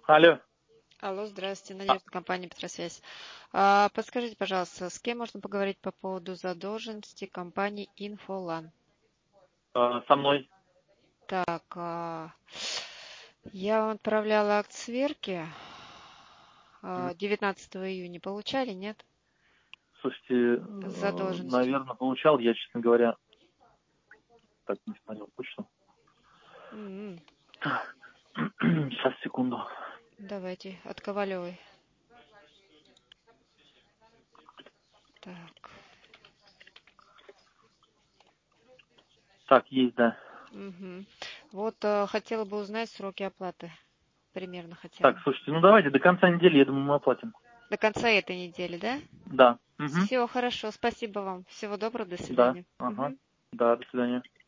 Алло. Алло, здравствуйте, Надежда, компания Петросвязь. Подскажите, пожалуйста, с кем можно поговорить по поводу задолженности компании Инфолан? Со мной. Так, я вам отправляла акт сверки 19 июня. Получали, нет? Слушайте, С задолженностью. наверное, получал. Я, честно говоря, так не смотрел почту. Сейчас, секунду. Давайте, от Ковалевой. Так. Так, есть, да. Угу. Вот хотела бы узнать сроки оплаты. Примерно хотела. Так, слушайте, ну давайте до конца недели, я думаю, мы оплатим. До конца этой недели, да? Да. Угу. Все, хорошо, спасибо вам. Всего доброго, до Да. свидания. Ага. Мгм. Да, до свидания.